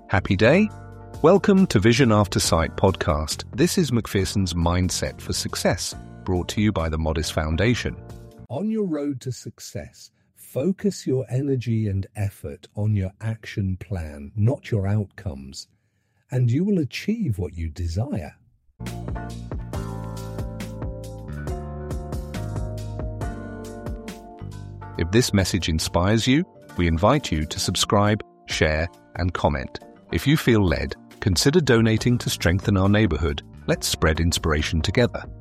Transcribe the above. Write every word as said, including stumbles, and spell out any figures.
Happy day? Welcome to Vision After Sight podcast. This is Macpherson's Mindset for Success, brought to you by the Modis Foundation. On your road to success, focus your energy and effort on your action plan, not your outcomes, and you will achieve what you desire. If this message inspires you, we invite you to subscribe, share, and comment. If you feel led, consider donating to strengthen our neighborhood. Let's spread inspiration together.